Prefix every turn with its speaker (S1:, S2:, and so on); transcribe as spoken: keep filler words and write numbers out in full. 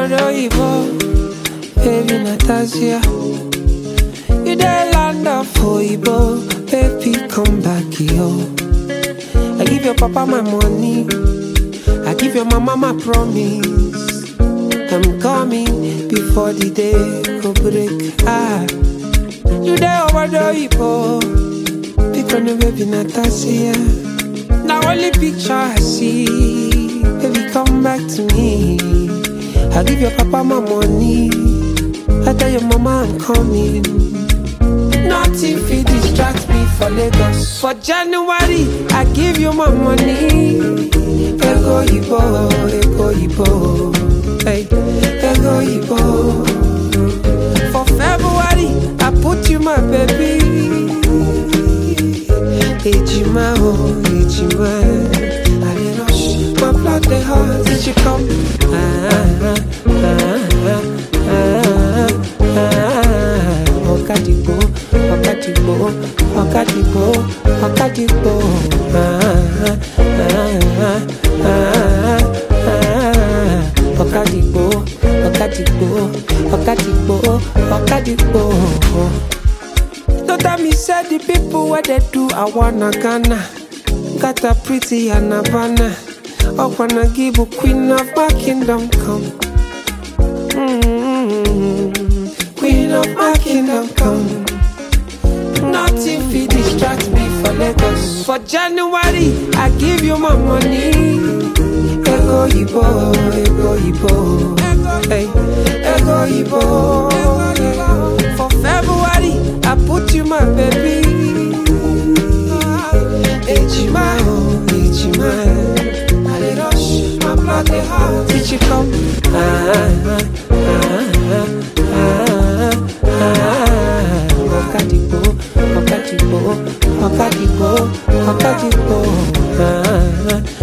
S1: Ibo, baby Natasha. You there land of Ibo, baby come back here. I give your papa my money, I give your mama my promise. I'm coming before the day go break. Ah, you there over the Ibo, pick on the baby Natasha. Now only picture I see, baby come back to me. I give your papa my money, I tell your mama I'm coming. Nothing fit distract me for Lagos. For January, I give you my money. Ego Ibo, Ego Ibo, hey, Ego Ibo. For February, I put you my baby. Ejima, oh, Ejima. I dey rush, my blood dey hot. Did you come? Ah, ah, ah, ah, ah, ah. Okadipo, Okadipo, Okadipo, Okadipo. Ah, ah, ah, ah. Okadipo, Okadipo, Okadipo, Okadipo. No tell me say the people where they do I wanna Ghana. Got a pretty and Havana. I wanna give a queen of my kingdom come. Mm-hmm. Queen of my kingdom come. Nothing fit distract me for Lagos. For January, I give you my money. Ego Ibo, Ego Ibo, hey, Ego Ibo. For February, I put you my baby. Ejima, oh, Ejima. I dey rush, my blood dey hot. Did you come? Ah, ah, ah, ah, ah. Okadipo, Okadipo, Okadipo, Okadipo. Ah, ah.